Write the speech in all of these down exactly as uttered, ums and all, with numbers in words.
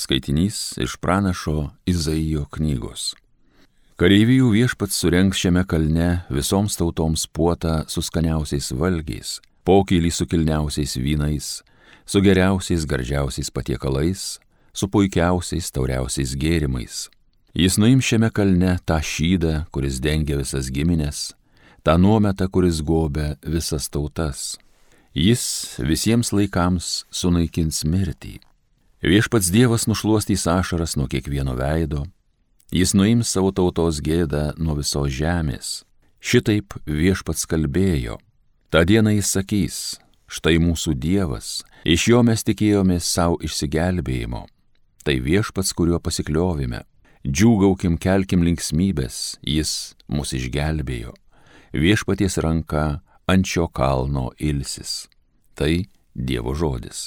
Skaitinys iš pranašo Izaijo knygos. Kareivijų Viešpats surengs šiame kalne visoms tautoms puotą su skaniausiais valgiais, pokylį su kilniausiais vynais, su geriausiais gardžiausiais patiekalais, su puikiausiais tauriausiais gėrimais. Jis nuims šiame kalne tą šydą, kuris dengia visas giminės, tą nuometą, kuris gobia visas tautas. Jis visiems laikams sunaikins mirtį. Viešpats Dievas nušluostys ašaras nuo kiekvieno veido, jis nuims savo tautos gėdą nuo visos žemės. Šitaip Viešpats kalbėjo. Ta diena jis sakys, štai mūsų Dievas, iš jo mes tikėjomės savo išsigelbėjimo. Tai Viešpats, kuriuo pasikliovime. Džiūgaukim, kelkim linksmybės, jis mus išgelbėjo. Viešpaties ranka ant šio kalno ilsis. Tai Dievo žodis.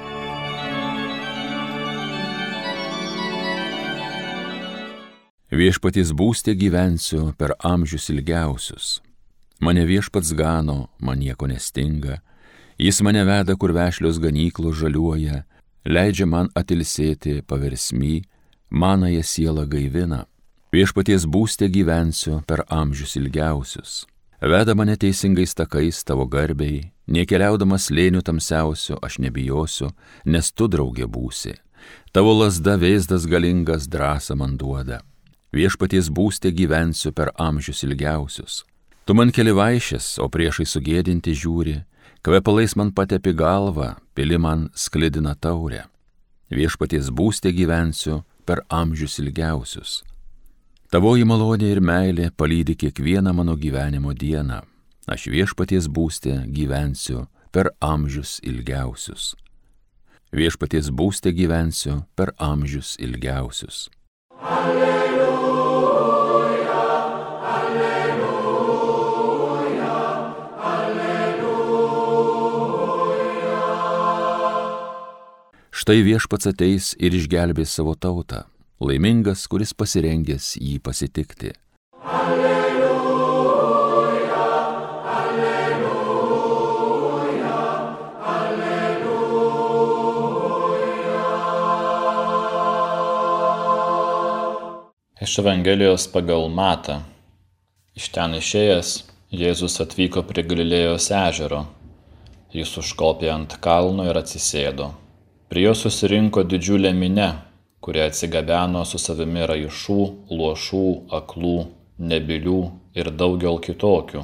Viešpaties būste gyvensiu per amžius ilgiausius. Mane Viešpats gano, man nieko nestinga. Jis mane veda, kur vešlios ganyklos žaliuoja, leidžia man atilsėti paversmy, manąją sielą gaivina. Viešpaties būste gyvensiu per amžius ilgiausius. Veda mane teisingais takais tavo garbei, nekeliaudamas slėnių tamsiausiu aš nebijosiu, nes tu draugė būsi. Tavo lazda vėzdas galingas drąsą man duoda. Viešpaties būste gyvensiu per amžius ilgiausius. Tu man keli vaišes, o priešai sugėdinti žiūri, kvepalais man patepi galvą, pili man sklidina taurę. Viešpaties būste gyvensiu per amžius ilgiausius. Tavoji malonė ir meilė palydi kiekvieną mano gyvenimo dieną. Aš Viešpaties būste gyvensiu per amžius ilgiausius. Viešpaties būste gyvensiu per amžius ilgiausius. Alleluja, alleluja, alleluja. Štai Viešpats ateis ir išgelbės savo tautą, laimingas, kuris pasirengęs jį pasitikti. Alleluja, alleluja, alleluja. Iš Evangelijos pagal Matą. Iš ten išėjęs, Jėzus atvyko prie Galilėjos ežero. Jis užkopė ant kalno ir atsisėdo. Prie jo susirinko didžiulė minia, kurie atsigabeno su savimi raišų, luošų, aklų, nebylių ir daugel kitokių.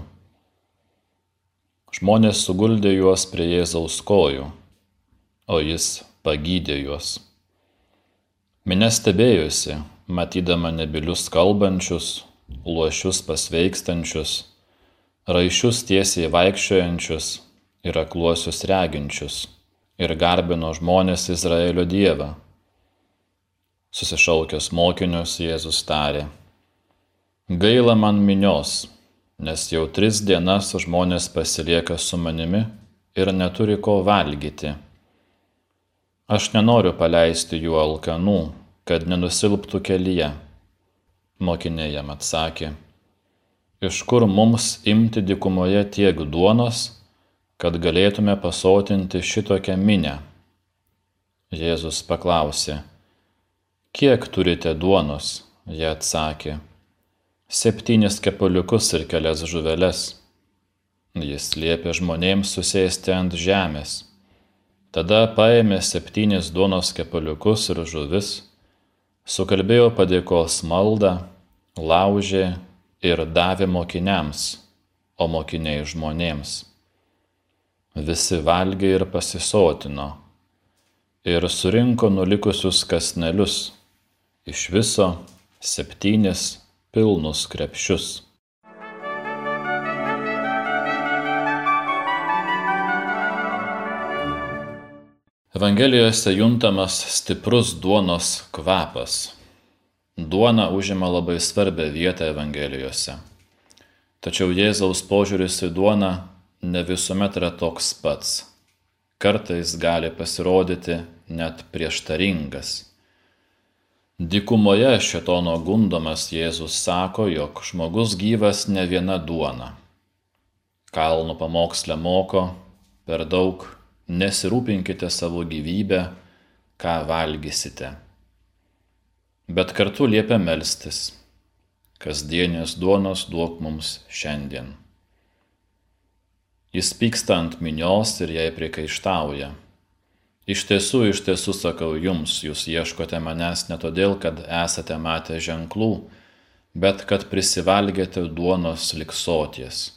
Žmonės suguldė juos prie Jėzaus kojų, o jis pagydė juos. Minia stebėjosi, matydama nebylius kalbančius, luošius pasveikstančius, raišius tiesiai vaikščiojančius ir akluosius reginčius, ir garbino žmonės Izraelio Dievą. Susišaukęs mokinius, Jėzus tarė: Gaila man minios, nes jau tris dienas žmonės pasilieka su manimi ir neturi ko valgyti. Aš nenoriu paleisti jų alkanų, kad nenusilptų kelyje. Mokiniai jam atsakė: Iš kur mums imti dykumoje tiek duonos, kad galėtume pasotinti šitokią minią? Jėzus paklausė: Kiek turite duonos? Jie atsakė: Septynis kepaliukus ir kelias žuveles. Jis liepė žmonėms susėsti ant žemės. Tada paėmė septynis duonos kepaliukus ir žuvis, sukalbėjo padėkos maldą, laužė ir davė mokiniams, o mokiniai žmonėms. Visi valgė ir pasisotino, ir surinko nulikusius kąsnelius, iš viso septynis pilnus krepšius. Evangelijose juntamas stiprus duonos kvapas. Duona užima labai svarbią vietą Evangelijose. Tačiau Jėzaus požiūris į duoną ne visuomet yra toks pats. Kartais gali pasirodyti net prieštaringas. Dykumoje šėtono gundomas Jėzus sako, jog žmogus gyvas ne viena duona. Kalno pamoksle moko, per daug nesirūpinkite savo gyvybę, ką valgysite. bet kartu liepia melstis: kasdienės duonos duok mums šiandien. Jis pyksta ant minios ir jai priekaištauja: iš tiesų, iš tiesų sakau jums, jūs ieškote manęs ne todėl, kad esate matę ženklų, bet kad prisivalgėte duonos lig soties.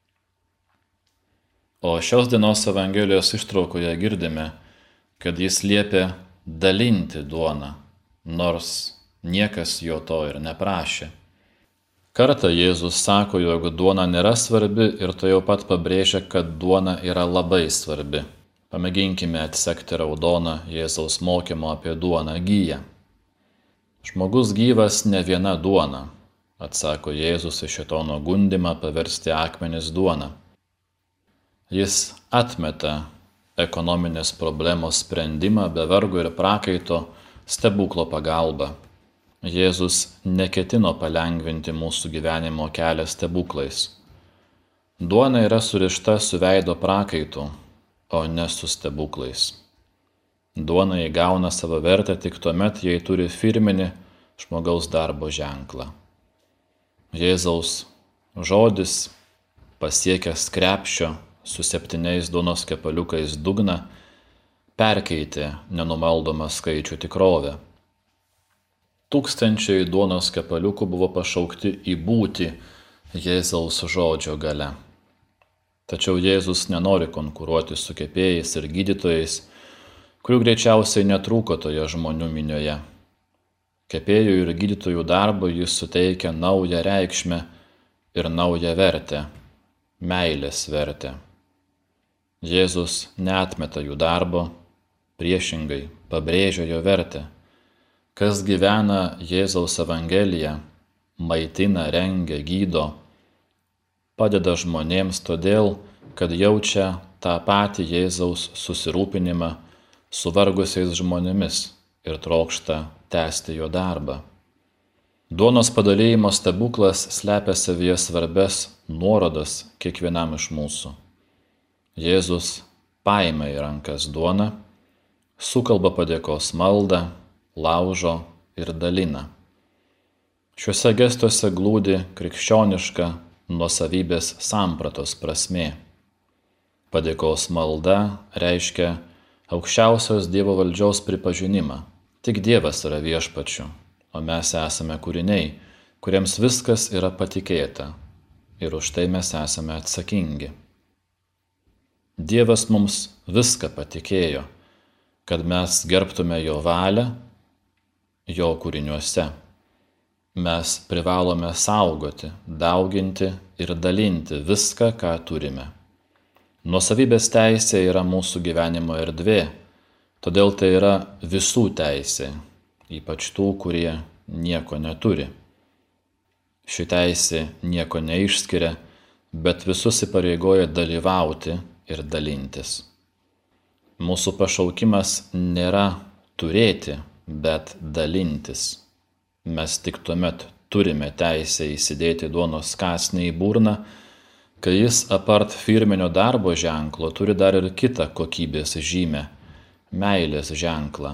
O šios dienos Evangelijos ištraukoje girdime, kad jis liepia dalinti duoną, nors niekas jo to ir neprašė. Kartą Jėzus sako, jog duona nėra svarbi ir to jau pat pabrėžia, kad duona yra labai svarbi. Pamėginkime atsekti raudoną Jėzaus mokymo apie duoną giją. Žmogus gyvas ne viena duona, atsako Jėzus į šėtono gundymą paversti akmenis duona. Jis atmeta ekonominės problemos sprendimą be vargo ir prakaito stebuklo pagalba. Jėzus neketino palengvinti mūsų gyvenimo kelią stebuklais. Duona yra surišta su veido prakaitu, o ne su stebuklais. Duona įgauna savo vertę tik tuomet, jei turi firminį žmogaus darbo ženklą. Jėzaus žodis, pasiekęs krepšio su septyniais duonos kepaliukais dugną, perkeitė nenumaldomą skaičių tikrovę. Tūkstančiai duonos kepaliukų buvo pašaukti į būtį Jėzaus žodžio gale. Tačiau Jėzus nenori konkuruoti su kepėjais ir gydytojais, kurių greičiausiai netrūko toje žmonių minioje. Kepėjų ir gydytojų darbui jis suteikia naują reikšmę ir naują vertę, meilės vertę. Jėzus neatmeta jų darbo, priešingai pabrėžia jo vertę. Kas gyvena Jėzaus Evangeliją, maitina, rengia, gydo, padeda žmonėms todėl, kad jaučia tą patį Jėzaus susirūpinimą suvargusiais žmonėmis ir trokšta tęsti jo darbą. Duonos padalijimo stebuklas slepia savyje svarbes nuorodas kiekvienam iš mūsų. Jėzus paima į rankas duoną, sukalba padėkos maldą, laužo ir dalina. Šiuose gestuose glūdi krikščioniška nuosavybės sampratos prasmė. Padėkos malda reiškia aukščiausios Dievo valdžios pripažinimą. Tik Dievas yra viešpačiu, o mes esame kūriniai, kuriems viskas yra patikėta, ir už tai mes esame atsakingi. Dievas mums viską patikėjo, kad mes gerbtume jo valią jo kūriniuose. Mes privalome saugoti, dauginti ir dalinti viską, ką turime. Nuosavybės teisė yra mūsų gyvenimo erdvė, todėl tai yra visų teisė, ypač tų, kurie nieko neturi. Ši teisė nieko neišskiria, bet visus įpareigoja dalyvauti ir dalintis. Mūsų pašaukimas nėra turėti, bet dalintis. Mes tik tuomet turime teisę įsidėti duonos kąsnį į burną, kai jis apart firminio darbo ženklo turi dar ir kitą kokybės žymę – meilės ženklą.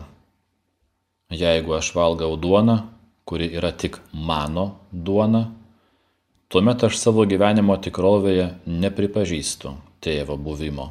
Jeigu aš valgau duoną, kuri yra tik mano duona, tuomet aš savo gyvenimo tikrovėje nepripažįstu tėvo buvimo.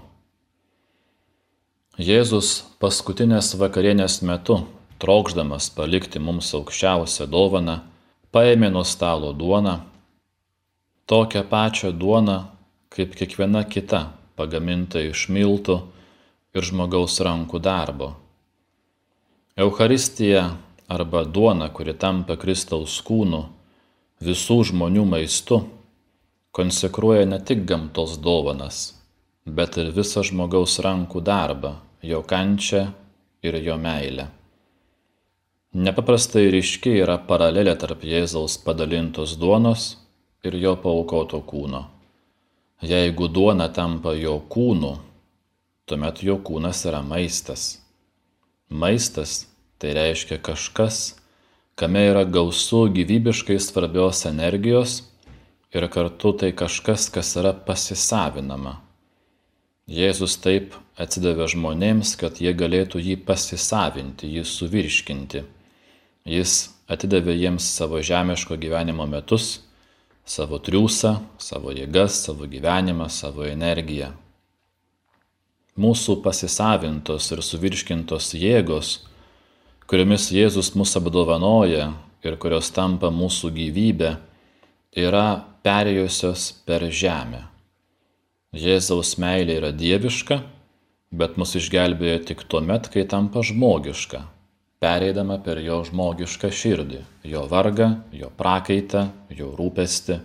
Jėzus paskutinės vakarienės metu, trokšdamas palikti mums aukščiausią dovaną, paėmė nuo stalo duoną, tokią pačią duoną, kaip kiekviena kita, pagaminta iš miltų ir žmogaus rankų darbo. Eucharistija arba duona, kuri tampa Kristaus kūnu, visų žmonių maistu, konsekruoja ne tik gamtos dovanas, bet ir visą žmogaus rankų darbą, jo kančią ir jo meilę. Nepaprastai ryški yra paralelė tarp Jėzaus padalintos duonos ir jo paaukoto kūno. Jeigu duona tampa jo kūnu, tuomet jo kūnas yra maistas. Maistas tai reiškia kažkas, kame yra gausu gyvybiškai svarbios energijos ir kartu tai kažkas, kas yra pasisavinama. Jėzus taip atsidavė žmonėms, kad jie galėtų jį pasisavinti, jį suvirškinti. Jis atidavė jiems savo žemiško gyvenimo metus, savo triūsą, savo jėgas, savo gyvenimą, savo energiją. Mūsų pasisavintos ir suvirškintos jėgos, kuriomis Jėzus mus apdovanoja ir kurios tampa mūsų gyvybė, yra perėjusios per žemę. Jėzaus meilė yra dieviška, bet mus išgelbėjo tik tuomet, kai tampa žmogiška, pereidama per jo žmogišką širdį, jo vargą, jo prakaitą, jo rūpestį.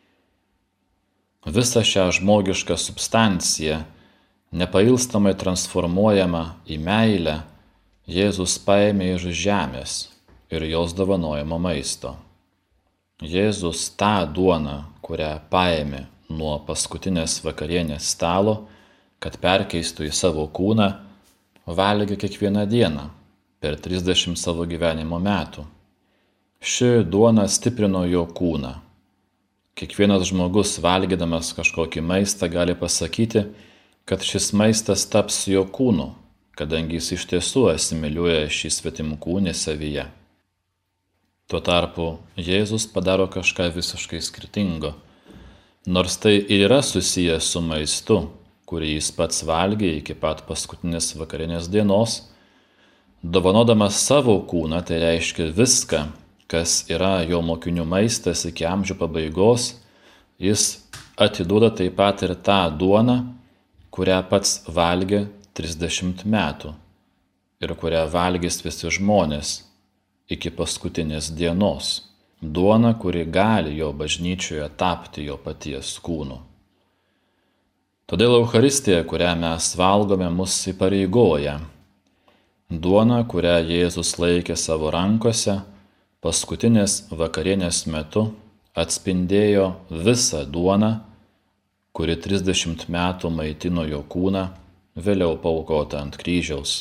Visą šią žmogišką substanciją, nepailstamai transformuojama į meilę, Jėzus paėmė iš žemės ir jos dovanojamo maisto. Jėzus tą duoną, kurią paėmė nuo paskutinės vakarienės stalo, kad perkeistų į savo kūną, valgė kiekvieną dieną per trisdešimt savo gyvenimo metų. Ši duona stiprino jo kūną. Kiekvienas žmogus, valgydamas kažkokį maistą, gali pasakyti, kad šis maistas taps jo kūnu, kadangi jis iš tiesų asimiliuoja šį svetimkūnį savyje. Tuo tarpu Jėzus padaro kažką visiškai skirtingo. Nors tai ir yra susijęs su maistu, kurį jis pats valgė iki pat paskutinės vakarinės dienos, dovanodamas savo kūną, tai reiškia viską, kas yra jo mokinių maistas iki amžių pabaigos, jis atiduoda taip pat ir tą duoną, kurią pats valgė trisdešimt metų ir kurią valgys visi žmonės iki paskutinės dienos. Duona, kuri gali jo bažnyčioje tapti jo paties kūnu. Todėl Eucharistija, kurią mes valgome, mus įpareigoja. Duona, kurią Jėzus laikė savo rankose, paskutinės vakarienės metu atspindėjo visą duoną, kuri trisdešimt metų maitino jo kūną, vėliau paaukota ant kryžiaus.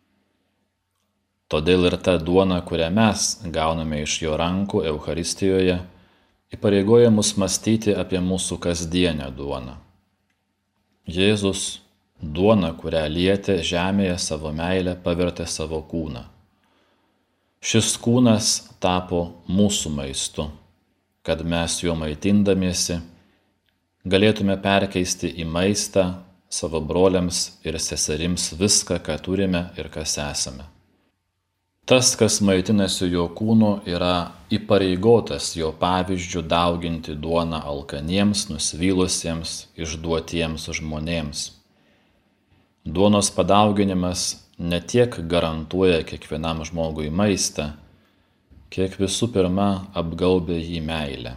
Todėl ir ta duona, kurią mes gauname iš jo rankų Eucharistijoje, įpareigoja mus mąstyti apie mūsų kasdienę duoną. Jėzus duoną, kurią lietė žemėje savo meilę, pavertė savo kūną. Šis kūnas tapo mūsų maistu, kad mes juo maitindamiesi galėtume perkeisti į maistą savo broliams ir seserims viską, ką turime ir kas esame. Tas, kas maitinasi jo kūnu, yra įpareigotas jo pavyzdžių dauginti duoną alkaniems, nusivylusiems, išduotiems žmonėms. Duonos padauginimas ne tiek garantuoja kiekvienam žmogui maistą, kiek visų pirma apgaubia jį meilę.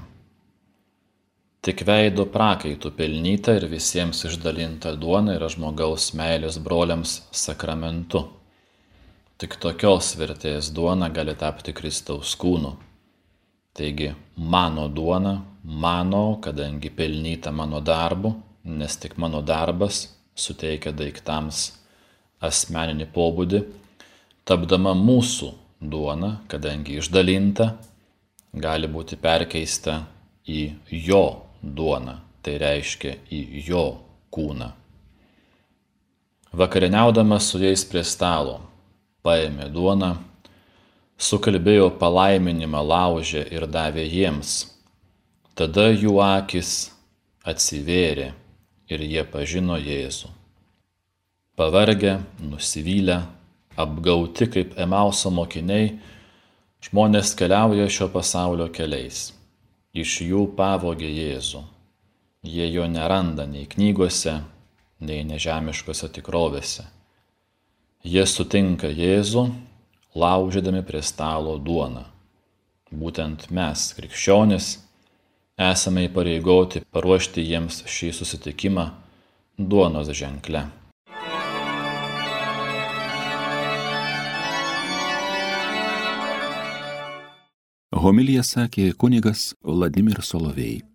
Tik veido prakaitų pelnyta ir visiems išdalinta duona yra žmogaus meilės broliams sakramentu. Tik tokios vertės duona gali tapti Kristaus kūnu. Taigi, mano duona, mano, kadangi pelnyta mano darbu, nes tik mano darbas suteikia daiktams asmeninį pobūdį, tapdama mūsų duona, kadangi išdalinta, gali būti perkeista į jo duoną, tai reiškia į jo kūną. Vakarieniaudamas su jais prie stalo, paėmė duoną, sukalbėjo palaiminimą, laužė ir davė jiems. Tada jų akys atsivėrė ir jie pažino Jėzų. Pavargę, nusivylę, apgauti kaip Emauso mokiniai, žmonės keliauja šio pasaulio keliais. Iš jų pavogė Jėzų. Jie jo neranda nei knygose, nei nežemiškose tikrovėse. Jie sutinka Jėzų, laužydami prie stalo duoną. Būtent mes, krikščionys, esame įpareigoti paruošti jiems šį susitikimą duonos ženkle. Homiliją sakė kunigas Vladimir Solovej.